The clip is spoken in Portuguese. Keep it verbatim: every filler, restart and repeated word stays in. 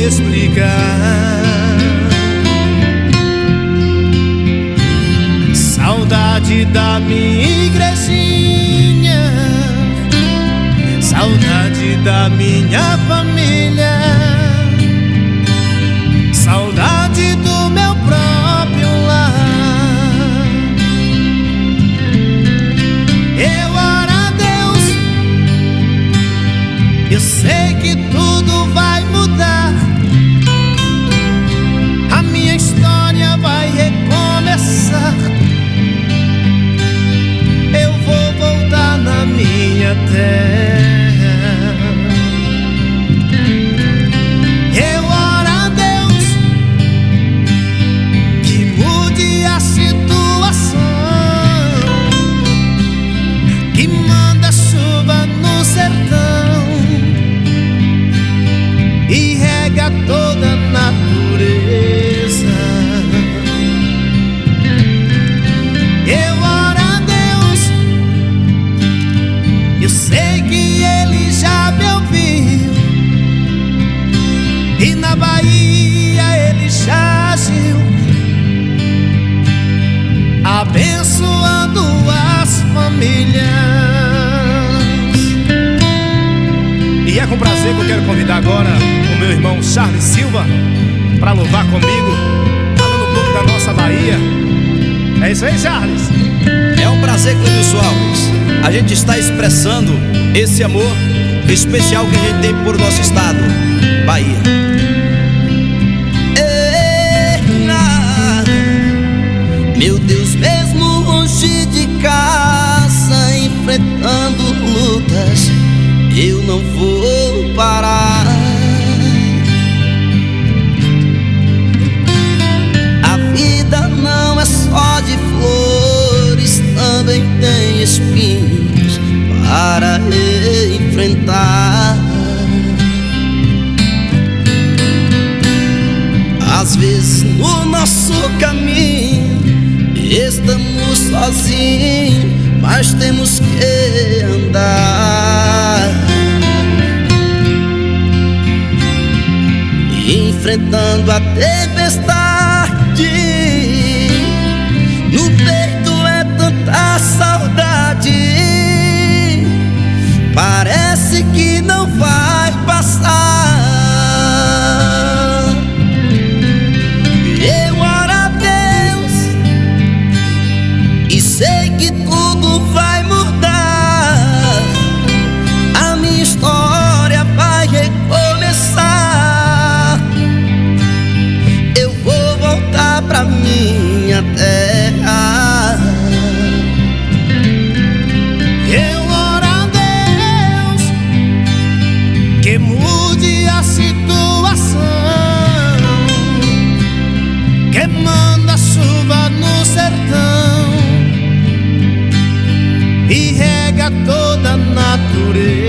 explicar. Saudade da minha igrejinha, saudade da minha família, saudade do meu próprio lar. Eu oro a Deus, eu sei que tudo vai mudar. A minha história vai recomeçar. Eu vou voltar na minha terra. Eu oro a Deus que mude a situação, que manda chuva no sertão e rega toda a natureza. Eu oro a Deus, eu sei que Ele já me ouviu, e na Bahia Ele já agiu, abençoando as famílias. E é com prazer que eu quero convidar agora o meu irmão Charles Silva para louvar comigo, falando um pouco da nossa Bahia. É isso aí, Charles? É um prazer, Cleilson Alves. A gente está expressando esse amor especial que a gente tem por nosso estado, Bahia. Meu Deus, mesmo longe de casa, enfrentando lutas, eu não vou parar. A vida não é só de flores, também tem espinhos para enfrentar. Às vezes no nosso caminho estamos sozinhos, mas temos que andar, enfrentando a tempestade. No peito é tanta saudade, parece que não vai passar. Eu oro a Deus e sei que tudo vai mudar. A minha história vai recomeçar. Eu vou voltar pra minha terra. Eu oro a Deus que mude a situação, que manda chuva no sertão e rega toda a natureza.